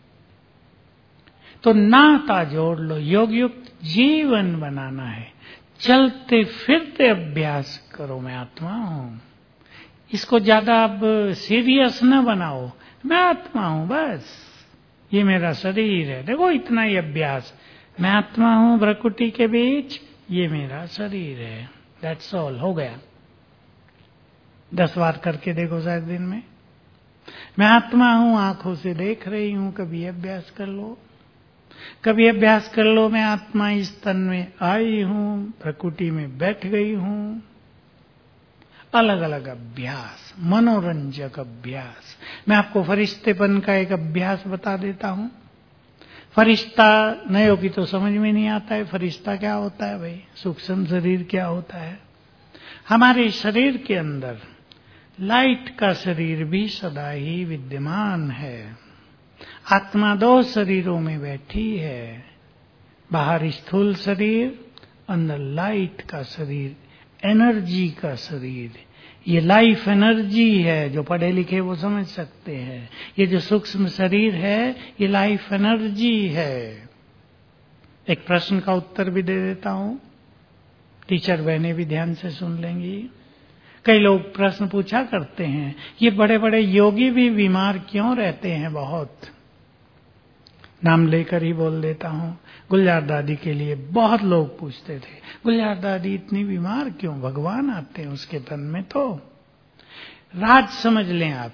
तो नाता जोड़ लो, योग युक्त जीवन बनाना है। चलते फिरते अभ्यास करो, मैं आत्मा हूं। इसको ज्यादा अब सीरियस न बनाओ, मैं आत्मा हूं बस, ये मेरा शरीर है। देखो इतना ही अभ्यास, मैं आत्मा हूं भ्रकुटी के बीच, ये मेरा शरीर है, दैट्स ऑल, हो गया। दस बार करके देखो शायद दिन में। मैं आत्मा हूं, आंखों से देख रही हूं, कभी अभ्यास कर लो। कभी अभ्यास कर लो, मैं आत्मा इस तन में आई हूं, प्रकृति में बैठ गई हूं। अलग अलग अभ्यास, मनोरंजक अभ्यास। मैं आपको फरिश्तेपन का एक अभ्यास बता देता हूं। फरिश्ता नयों की तो समझ में नहीं आता है, फरिश्ता क्या होता है भाई, सूक्ष्म शरीर क्या होता है। हमारे शरीर के अंदर लाइट का शरीर भी सदा ही विद्यमान है। आत्मा दो शरीरों में बैठी है, बाहर स्थूल शरीर, अंदर लाइट का शरीर, एनर्जी का शरीर। ये लाइफ एनर्जी है, जो पढ़े लिखे वो समझ सकते हैं। ये जो सूक्ष्म शरीर है, ये लाइफ एनर्जी है। एक प्रश्न का उत्तर भी दे देता हूं, टीचर बहनें भी ध्यान से सुन लेंगी। कई लोग प्रश्न पूछा करते हैं, ये बड़े बड़े योगी भी बीमार क्यों रहते हैं बहुत? नाम लेकर ही बोल देता हूं। गुलजार दादी के लिए बहुत लोग पूछते थे, गुलजार दादी इतनी बीमार क्यों? भगवान आते हैं उसके तन में। तो राज समझ लें आप,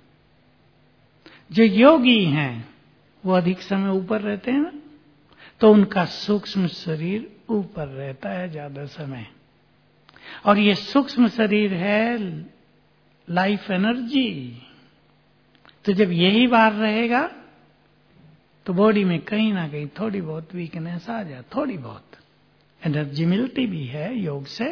जो योगी हैं वो अधिक समय ऊपर रहते हैं ना, तो उनका सूक्ष्म शरीर ऊपर रहता है ज्यादा समय। और ये सूक्ष्म शरीर है लाइफ एनर्जी। तो जब यही बाहर रहेगा तो बॉडी में कहीं ना कहीं थोड़ी बहुत वीकनेस आ जाए, थोड़ी बहुत एनर्जी मिलती भी है योग से।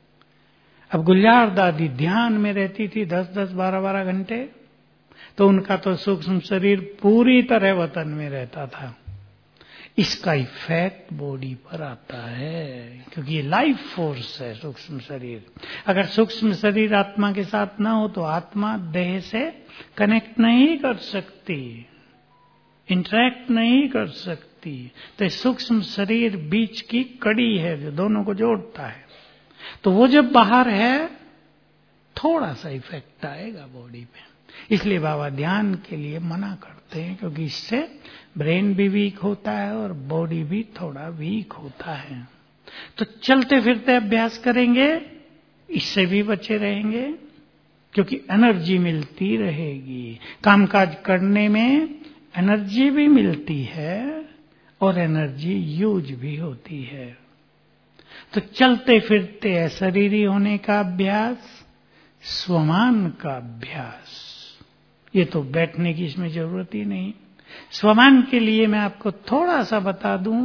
अब गुलजार दादी ध्यान में रहती थी दस दस बारह बारह घंटे, तो उनका तो सूक्ष्म शरीर पूरी तरह वतन में रहता था। इसका इफेक्ट बॉडी पर आता है, क्योंकि ये लाइफ फोर्स है सूक्ष्म शरीर। अगर सूक्ष्म शरीर आत्मा के साथ ना हो तो आत्मा देह से कनेक्ट नहीं कर सकती, इंटरैक्ट नहीं कर सकती। तो सूक्ष्म शरीर बीच की कड़ी है जो दोनों को जोड़ता है। तो वो जब बाहर है थोड़ा सा इफेक्ट आएगा बॉडी में। इसलिए बाबा ध्यान के लिए मना करते हैं, क्योंकि इससे ब्रेन भी वीक होता है और बॉडी भी थोड़ा वीक होता है। तो चलते फिरते अभ्यास करेंगे, इससे भी बचे रहेंगे, क्योंकि एनर्जी मिलती रहेगी। कामकाज करने में एनर्जी भी मिलती है और एनर्जी यूज भी होती है। तो चलते फिरते अशरीरी होने का अभ्यास, स्वमान का अभ्यास, ये तो बैठने की इसमें जरूरत ही नहीं। स्वमान के लिए मैं आपको थोड़ा सा बता दूं।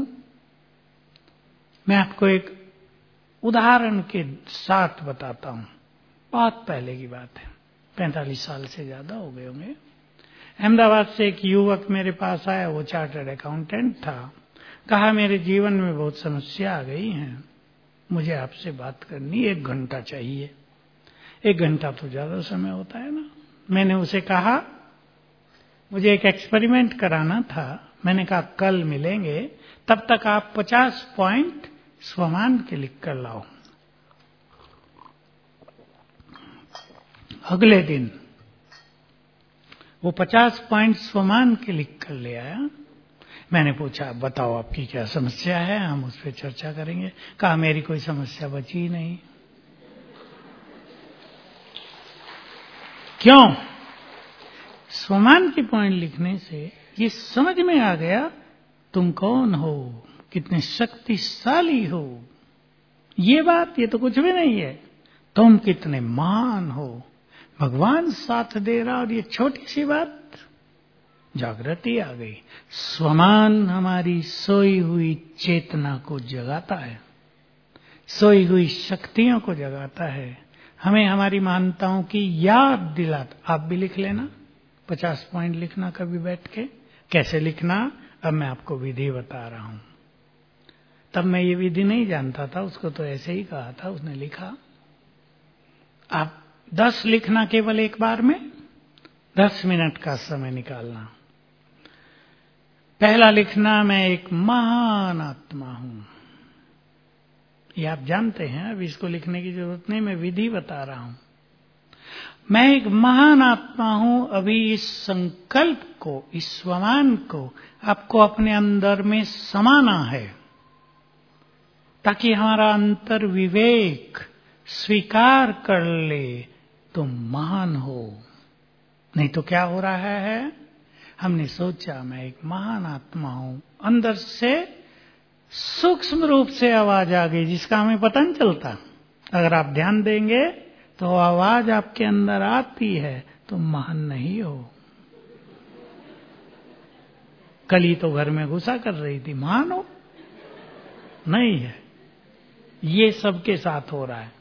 मैं आपको एक उदाहरण के साथ बताता हूं। बहुत पहले की बात है, पैंतालीस साल से ज्यादा हो गए होंगे। अहमदाबाद से एक युवक मेरे पास आया, वो चार्टर्ड अकाउंटेंट था। कहा मेरे जीवन में बहुत समस्या आ गई है, मुझे आपसे बात करनी, एक घंटा चाहिए। एक घंटा तो ज्यादा समय होता है ना। मैंने उसे कहा मुझे एक एक्सपेरिमेंट कराना था। मैंने कहा कल मिलेंगे, तब तक आप पचास पॉइंट स्वमान के लिख कर लाओ। अगले दिन वो पचास पॉइंट स्वमान के लिख कर ले आया। मैंने पूछा बताओ आपकी क्या समस्या है, हम उस पर चर्चा करेंगे। कहा मेरी कोई समस्या बची ही नहीं। क्यों? स्वमान के पॉइंट लिखने से ये समझ में आ गया तुम कौन हो, कितने शक्तिशाली हो। ये बात, ये तो कुछ भी नहीं है, तुम कितने महान हो, भगवान साथ दे रहा। और ये छोटी सी बात, जागृति आ गई। स्वमान हमारी सोई हुई चेतना को जगाता है, सोई हुई शक्तियों को जगाता है, हमें हमारी मान्यताओं की याद दिलाता। आप भी लिख लेना, पचास पॉइंट लिखना कभी बैठ के। कैसे लिखना, अब मैं आपको विधि बता रहा हूं। तब मैं ये विधि नहीं जानता था, उसको तो ऐसे ही कहा था, उसने लिखा। आप दस लिखना केवल एक बार में, दस मिनट का समय निकालना। पहला लिखना, मैं एक महान आत्मा हूं। ये आप जानते हैं, अब इसको लिखने की जरूरत नहीं, मैं विधि बता रहा हूं। मैं एक महान आत्मा हूं। अभी इस संकल्प को, इस स्वमान को आपको अपने अंदर में समाना है, ताकि हमारा अंतर विवेक स्वीकार कर ले तुम महान हो। नहीं तो क्या हो रहा है, हमने सोचा मैं एक महान आत्मा हूं, अंदर से सूक्ष्म रूप से आवाज आ गई जिसका हमें पता नहीं चलता। अगर आप ध्यान देंगे तो आवाज आपके अंदर आती है, तुम महान नहीं हो। कली तो घर में घुसा कर रही थी, महान हो नहीं है। ये सबके साथ हो रहा है।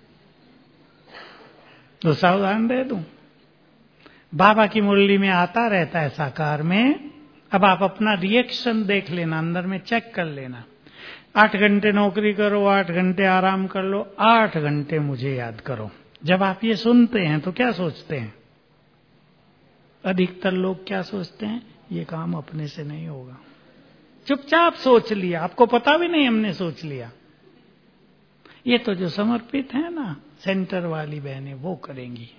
दूसरा उदाहरण दे दूं, बाबा की मुरली में आता रहता है साकार में। अब आप अपना रिएक्शन देख लेना, अंदर में चेक कर लेना। आठ घंटे नौकरी करो, आठ घंटे आराम कर लो, आठ घंटे मुझे याद करो। जब आप ये सुनते हैं तो क्या सोचते हैं? अधिकतर लोग क्या सोचते हैं? ये काम अपने से नहीं होगा। चुपचाप सोच लिया, आपको पता भी नहीं हमने सोच लिया। ये तो जो समर्पित है ना, सेंटर वाली बहनें, वो करेंगी।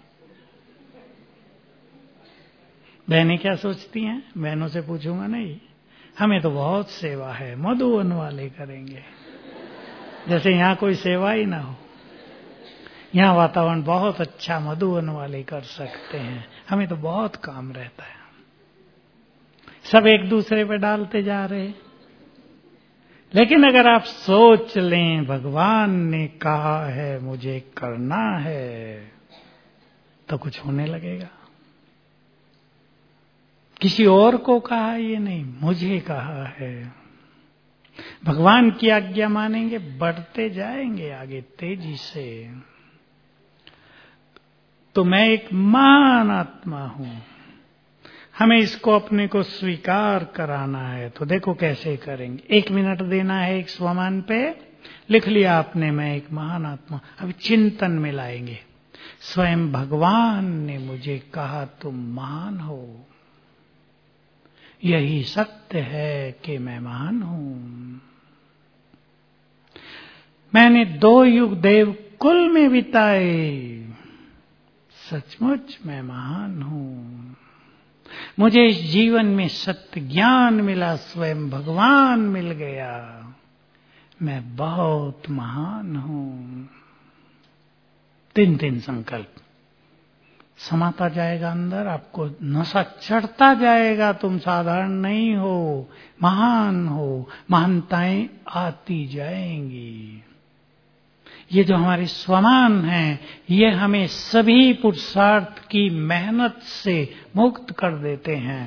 बहनें क्या सोचती हैं? बहनों से पूछूंगा नहीं, हमें तो बहुत सेवा है, मधुवन वाले करेंगे। जैसे यहाँ कोई सेवा ही ना हो। यहाँ वातावरण बहुत अच्छा, मधुवन वाले कर सकते हैं, हमें तो बहुत काम रहता है। सब एक दूसरे पे डालते जा रहे। लेकिन अगर आप सोच लें भगवान ने कहा है मुझे करना है, तो कुछ होने लगेगा। किसी और को कहा ये नहीं, मुझे कहा है। भगवान की आज्ञा मानेंगे, बढ़ते जाएंगे आगे तेजी से। तो मैं एक महान आत्मा हूं, हमें इसको अपने को स्वीकार कराना है। तो देखो कैसे करेंगे। एक मिनट देना है एक स्वमान पे। लिख लिया आपने, मैं एक महान आत्मा। अभी चिंतन में लाएंगे। स्वयं भगवान ने मुझे कहा तुम महान हो, यही सत्य है कि मैं महान हूं। मैंने दो युग देव कुल में बिताए, सचमुच मैं महान हूं। मुझे इस जीवन में सत्य ज्ञान मिला, स्वयं भगवान मिल गया, मैं बहुत महान हूं। तीन तीन संकल्प समाता जाएगा अंदर, आपको नशा चढ़ता जाएगा। तुम साधारण नहीं हो, महान हो, महानताएं आती जाएंगी। ये जो हमारे स्वमान हैं, ये हमें सभी पुरुषार्थ की मेहनत से मुक्त कर देते हैं।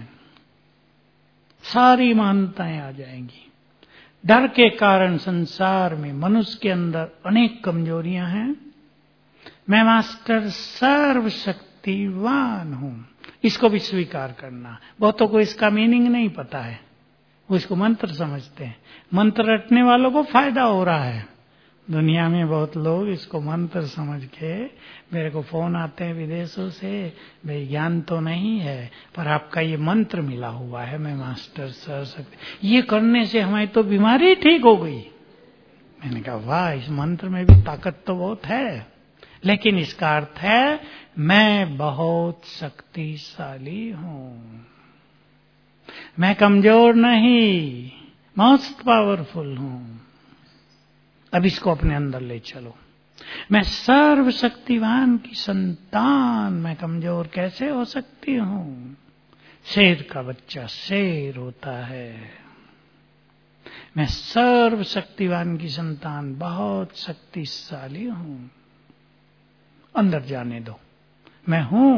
सारी महानताएं आ जाएंगी। डर के कारण संसार में मनुष्य के अंदर अनेक कमजोरियां हैं। मैं मास्टर सर्वशक्तिवान हूं, इसको भी स्वीकार करना। बहुतों को इसका मीनिंग नहीं पता है, वो इसको मंत्र समझते हैं। मंत्र रटने वालों को फायदा हो रहा है। दुनिया में बहुत लोग इसको मंत्र समझ के मेरे को फोन आते हैं विदेशों से, भाई ज्ञान तो नहीं है पर आपका ये मंत्र मिला हुआ है, मैं मास्टर सर्वशक्ति, ये करने से हमारी तो बीमारी ठीक हो गई। मैंने कहा वाह, इस मंत्र में भी ताकत तो बहुत है। लेकिन इसका अर्थ है मैं बहुत शक्तिशाली हूं, मैं कमजोर नहीं, मोस्ट पावरफुल हूं। अब इसको अपने अंदर ले चलो। मैं सर्वशक्तिवान की संतान, मैं कमजोर कैसे हो सकती हूं? शेर का बच्चा शेर होता है। मैं सर्वशक्तिवान की संतान, बहुत शक्तिशाली हूं। अंदर जाने दो, मैं हूं।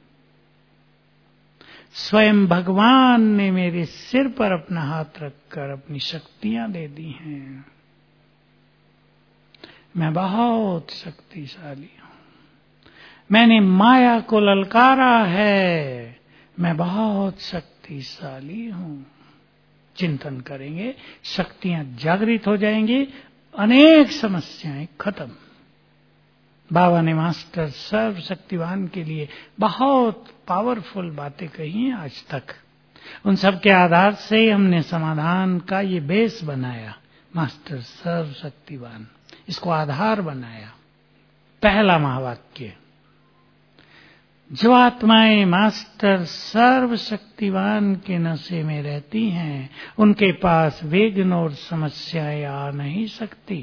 स्वयं भगवान ने मेरे सिर पर अपना हाथ रखकर अपनी शक्तियां दे दी हैं। मैं बहुत शक्तिशाली हूं। मैंने माया को ललकारा है, मैं बहुत शक्तिशाली हूं। चिंतन करेंगे, शक्तियां जागृत हो जाएंगी, अनेक समस्याएं खत्म। बाबा ने मास्टर सर्वशक्तिवान के लिए बहुत पावरफुल बातें कही हैं आज तक। उन सब के आधार से हमने समाधान का ये बेस बनाया, मास्टर सर्वशक्तिवान, इसको आधार बनाया। पहला महावाक्य, जो आत्माएं मास्टर सर्वशक्तिवान के नशे में रहती हैं उनके पास विघ्न और समस्याएं आ नहीं सकती।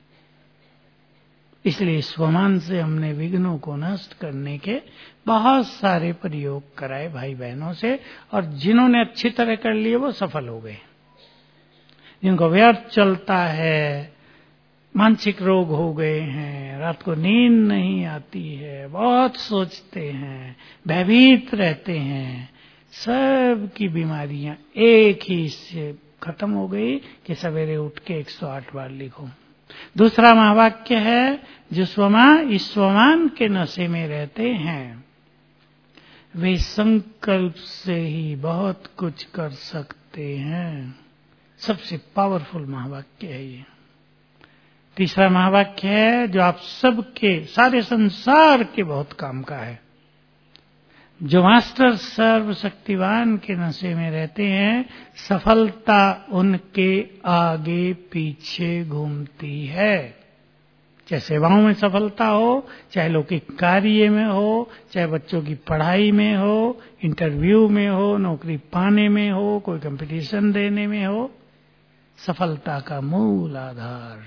इसलिए स्वमान से हमने विघ्नों को नष्ट करने के बहुत सारे प्रयोग कराए भाई बहनों से, और जिन्होंने अच्छी तरह कर लिए वो सफल हो गए। जिनको व्यर्थ चलता है, मानसिक रोग हो गए हैं, रात को नींद नहीं आती है, बहुत सोचते हैं, भयभीत रहते हैं, सब की बीमारियां एक ही से खत्म हो गई कि सवेरे उठ के एक सौ आठ बार लिखो। दूसरा महावाक्य है, जो स्वमा इस स्वमान के नशे में रहते हैं वे संकल्प से ही बहुत कुछ कर सकते हैं। सबसे पावरफुल महावाक्य है ये। तीसरा महावाक्य है, जो आप सबके सारे संसार के बहुत काम का है। जो मास्टर सर्वशक्तिवान के नशे में रहते हैं सफलता उनके आगे पीछे घूमती है। चाहे सेवाओं में सफलता हो, चाहे लौकिक कार्य में हो, चाहे बच्चों की पढ़ाई में हो, इंटरव्यू में हो, नौकरी पाने में हो, कोई कंपटीशन देने में हो, सफलता का मूल आधार।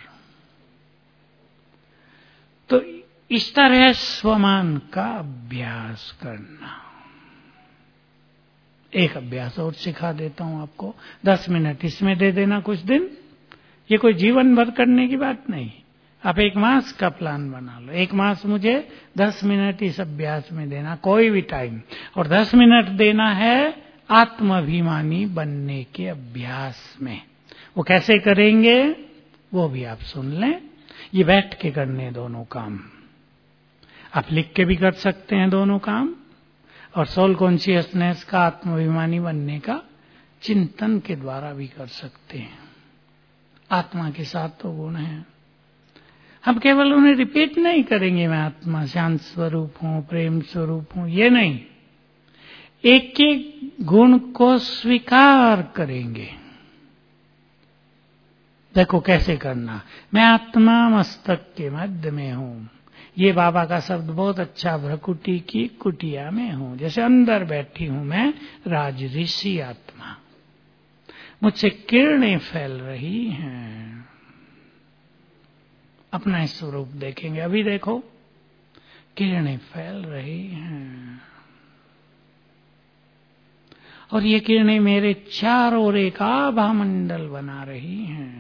तो इस तरह स्वमान का अभ्यास करना। एक अभ्यास और सिखा देता हूं आपको, दस मिनट इसमें दे देना कुछ दिन। ये कोई जीवन भर करने की बात नहीं, आप एक मास का प्लान बना लो। एक मास मुझे दस मिनट इस अभ्यास में देना, कोई भी टाइम, और दस मिनट देना है आत्माभिमानी बनने के अभ्यास में। वो कैसे करेंगे वो भी आप सुन लें। ये बैठ के करने दोनों काम, आप लिख के भी कर सकते हैं दोनों काम, और सोल कॉन्शियसनेस का आत्माभिमानी बनने का चिंतन के द्वारा भी कर सकते हैं। आत्मा के साथ तो गुण हैं, हम केवल उन्हें रिपीट नहीं करेंगे, मैं आत्मा शांत स्वरूप हूं, प्रेम स्वरूप हूं, ये नहीं, एक एक गुण को स्वीकार करेंगे। देखो कैसे करना, मैं आत्मा मस्तक के मध्य में हूं। ये बाबा का शब्द बहुत अच्छा, भ्रकुटी की कुटिया में हूं, जैसे अंदर बैठी हूं मैं राज ऋषि आत्मा, मुझसे किरणें फैल रही हैं। अपना स्वरूप देखेंगे, अभी देखो किरणें फैल रही हैं, और ये किरणें मेरे चारों ओर एक आभा मंडल बना रही हैं।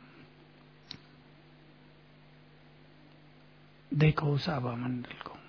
देखो उस आभा मंडल को।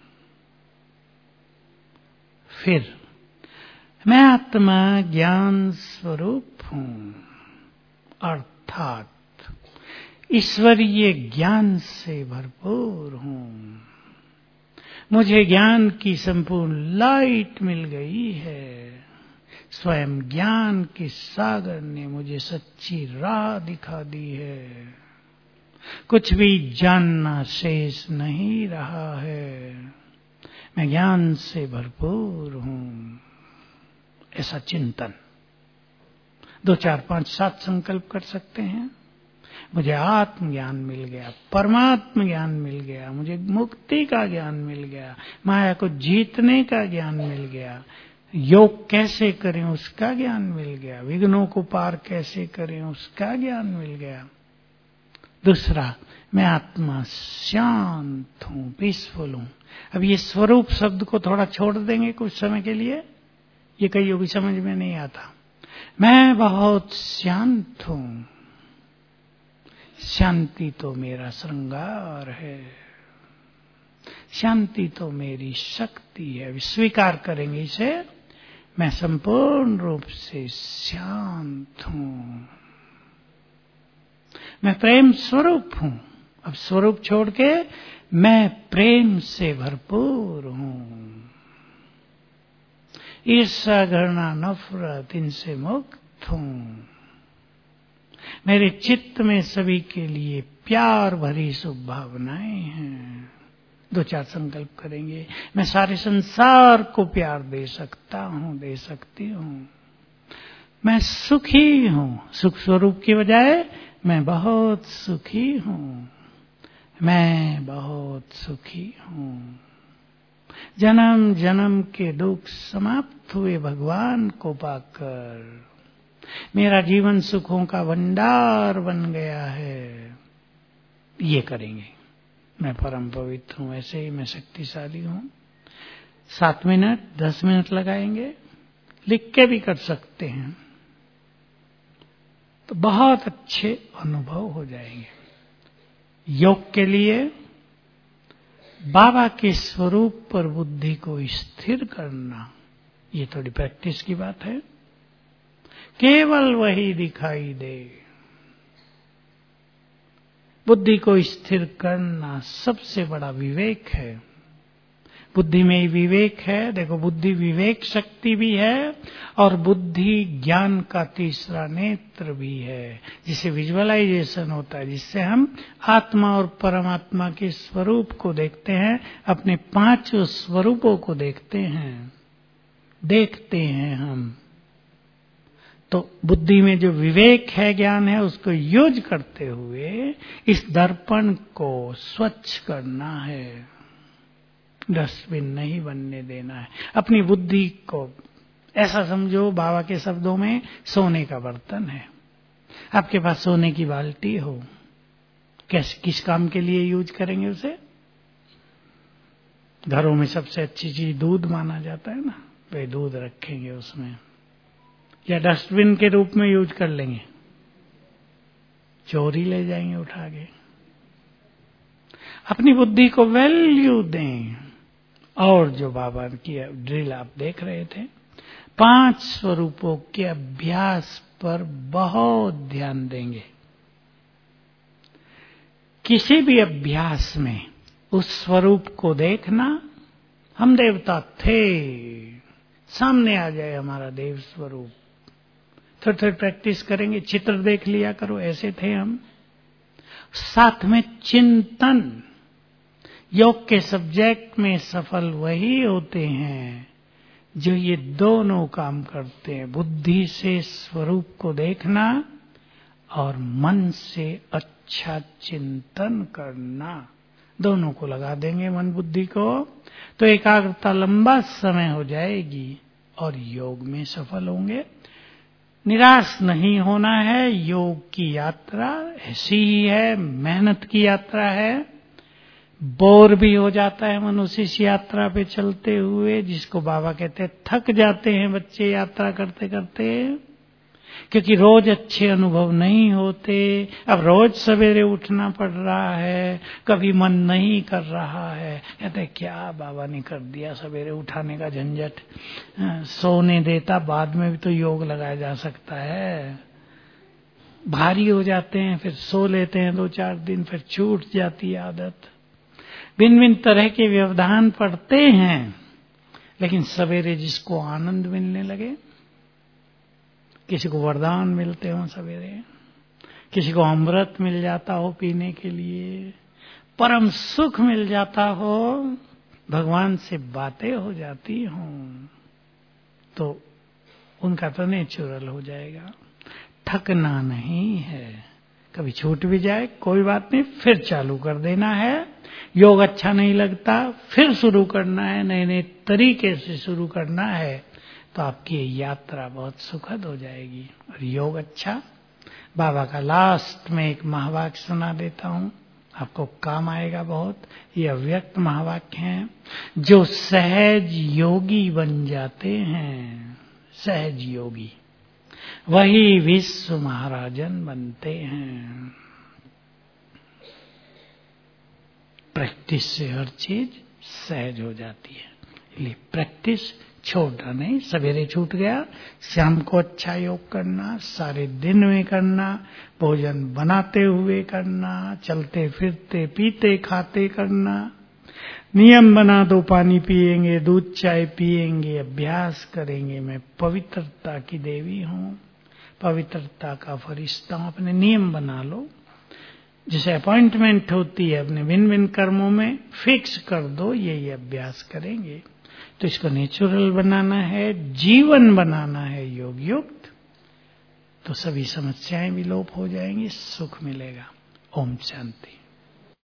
फिर मैं आत्मा ज्ञान स्वरूप हूं, अर्थात ईश्वरीय ज्ञान से भरपूर हूं। मुझे ज्ञान की संपूर्ण लाइट मिल गई है। स्वयं ज्ञान के सागर ने मुझे सच्ची राह दिखा दी है। कुछ भी जानना शेष नहीं रहा है। मैं ज्ञान से भरपूर हूं। ऐसा चिंतन दो चार पांच सात संकल्प कर सकते हैं। मुझे आत्म ज्ञान मिल गया, परमात्म ज्ञान मिल गया, मुझे मुक्ति का ज्ञान मिल गया, माया को जीतने का ज्ञान मिल गया, योग कैसे करें उसका ज्ञान मिल गया, विघ्नों को पार कैसे करें उसका ज्ञान मिल गया। दूसरा, मैं आत्मा शांत हूं, पीसफुल हूं। अब ये स्वरूप शब्द को थोड़ा छोड़ देंगे कुछ समय के लिए, ये कईयों की समझ में नहीं आता। मैं बहुत शांत हूं। शांति तो मेरा श्रृंगार है, शांति तो मेरी शक्ति है। स्वीकार करेंगे इसे, मैं संपूर्ण रूप से शांत हूं। मैं प्रेम स्वरूप हूं। अब स्वरूप छोड़ के मैं प्रेम से भरपूर हूं। ईर्ष्या, घृणा, नफरत इनसे मुक्त हूं। मेरे चित्त में सभी के लिए प्यार भरी शुभ भावनाएं हैं। दो चार संकल्प करेंगे। मैं सारे संसार को प्यार दे सकता हूँ, दे सकती हूँ। मैं सुखी हूँ, सुख स्वरूप की बजाय मैं बहुत सुखी हूँ, मैं बहुत सुखी हूँ। जन्म जन्म के दुख समाप्त हुए भगवान को पाकर। मेरा जीवन सुखों का भंडार बन गया है। ये करेंगे। मैं परम पवित्र हूँ, ऐसे ही मैं शक्तिशाली हूँ। सात मिनट दस मिनट लगाएंगे, लिख के भी कर सकते हैं, तो बहुत अच्छे अनुभव हो जाएंगे। योग के लिए बाबा के स्वरूप पर बुद्धि को स्थिर करना, ये थोड़ी प्रैक्टिस की बात है। केवल वही दिखाई दे, बुद्धि को स्थिर करना सबसे बड़ा विवेक है। बुद्धि में ही विवेक है। देखो, बुद्धि विवेक शक्ति भी है और बुद्धि ज्ञान का तीसरा नेत्र भी है, जिसे विजुअलाइजेशन होता है, जिससे हम आत्मा और परमात्मा के स्वरूप को देखते हैं, अपने पांच स्वरूपों को देखते हैं, देखते हैं हम। तो बुद्धि में जो विवेक है, ज्ञान है, उसको यूज करते हुए इस दर्पण को स्वच्छ करना है, डस्टबिन नहीं बनने देना है। अपनी बुद्धि को ऐसा समझो, बाबा के शब्दों में, सोने का बर्तन है। आपके पास सोने की बाल्टी हो, कैसे किस काम के लिए यूज करेंगे उसे? घरों में सबसे अच्छी चीज दूध माना जाता है ना, वे दूध रखेंगे उसमें, या डस्टबिन के रूप में यूज कर लेंगे, चोरी ले जाएंगे उठा के। अपनी बुद्धि को वैल्यू दें। और जो बाबा की ड्रिल आप देख रहे थे, पांच स्वरूपों के अभ्यास पर बहुत ध्यान देंगे। किसी भी अभ्यास में उस स्वरूप को देखना, हम देवता थे, सामने आ जाए हमारा देव स्वरूप। थोड़ी थोड़ी प्रैक्टिस करेंगे, चित्र देख लिया करो, ऐसे थे हम। साथ में चिंतन। योग के सब्जेक्ट में सफल वही होते हैं जो ये दोनों काम करते हैं, बुद्धि से स्वरूप को देखना और मन से अच्छा चिंतन करना। दोनों को लगा देंगे, मन बुद्धि को, तो एकाग्रता लंबा समय हो जाएगी और योग में सफल होंगे। निराश नहीं होना है। योग की यात्रा ऐसी ही है, मेहनत की यात्रा है। बोर भी हो जाता है मनुष्य इस यात्रा पे चलते हुए, जिसको बाबा कहते हैं थक जाते हैं बच्चे यात्रा करते करते, क्योंकि रोज अच्छे अनुभव नहीं होते। अब रोज सवेरे उठना पड़ रहा है, कभी मन नहीं कर रहा है, कहते क्या बाबा ने कर दिया सवेरे उठाने का झंझट, सोने देता, बाद में भी तो योग लगाया जा सकता है। भारी हो जाते हैं, फिर सो लेते हैं दो चार दिन, फिर छूट जाती है आदत। भिन्न भिन्न तरह के व्यवधान पड़ते हैं, लेकिन सवेरे जिसको आनंद मिलने लगे, किसी को वरदान मिलते हो सवेरे, किसी को अमृत मिल जाता हो पीने के लिए, परम सुख मिल जाता हो, भगवान से बातें हो जाती हों, तो उनका तो नेचुरल हो जाएगा। थकना नहीं है। कभी छूट भी जाए कोई बात नहीं, फिर चालू कर देना है। योग अच्छा नहीं लगता, फिर शुरू करना है, नए नए तरीके से शुरू करना है, तो आपकी यात्रा बहुत सुखद हो जाएगी। और योग अच्छा, बाबा का लास्ट में एक महावाक्य सुना देता हूं, आपको काम आएगा बहुत। ये अव्यक्त महावाक्य हैं। जो सहज योगी बन जाते हैं, सहज योगी, वही विश्व महाराजन बनते हैं। प्रैक्टिस से हर चीज सहज हो जाती है, इसलिए प्रैक्टिस छोड़ना नहीं। सवेरे छूट गया, शाम को अच्छा योग करना, सारे दिन में करना, भोजन बनाते हुए करना, चलते फिरते पीते खाते करना। नियम बना दो, पानी पिएंगे, दूध चाय पिएंगे, अभ्यास करेंगे। मैं पवित्रता की देवी हूँ, पवित्रता का फरिश्ता हूं। अपने नियम बना लो, जैसे अपॉइंटमेंट होती है अपने भिन्न भिन्न कर्मों में, फिक्स कर दो ये ये अभ्यास करेंगे। तो इसको नेचुरल बनाना है, जीवन बनाना है योग युक्त, तो सभी समस्याएं विलोप हो जाएंगी, सुख मिलेगा। ओम शांति।